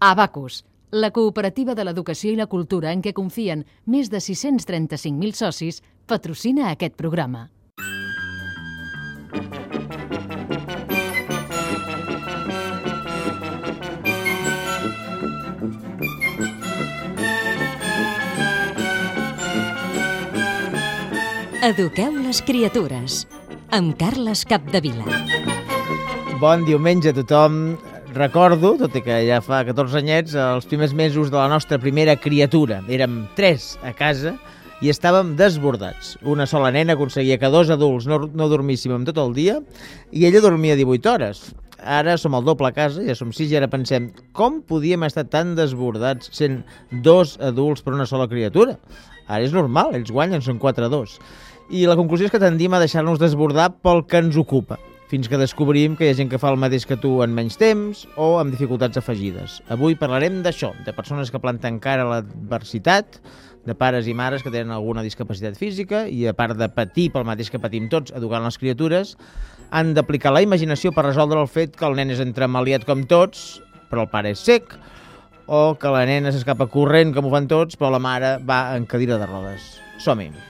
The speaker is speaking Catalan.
Abacus, la cooperativa de l'educació i la cultura en què confien més de 635.000 socis, patrocina aquest programa. Eduqueu les criatures, amb Carles Capdevila. Bon diumenge a tothom. Recordo, tot i que ja fa 14 anyets, els primers mesos de la nostra primera criatura. Érem 3 a casa i estàvem desbordats. Una sola nena aconseguia que 2 adults no dormíssim tot el dia i ella dormia 18 hores. Ara som el doble a casa, ja som 6 i ara pensem com podíem estar tan desbordats sent 2 adults per una sola criatura? Ara és normal, ells guanyen, són 4-2. I la conclusió és que tendim a deixar-nos desbordar pel que ens ocupa, fins que descobrim que hi ha gent que fa el mateix que tu en menys temps o amb dificultats afegides. Avui parlarem d'això, de persones que planten cara a l'adversitat, de pares i mares que tenen alguna discapacitat física i, a part de patir pel mateix que patim tots educant les criatures, han d'aplicar la imaginació per resoldre el fet que el nen és entremaliat com tots, però el pare és cec, o que la nena s'escapa corrent com ho fan tots, però la mare va en cadira de rodes. Som-hi!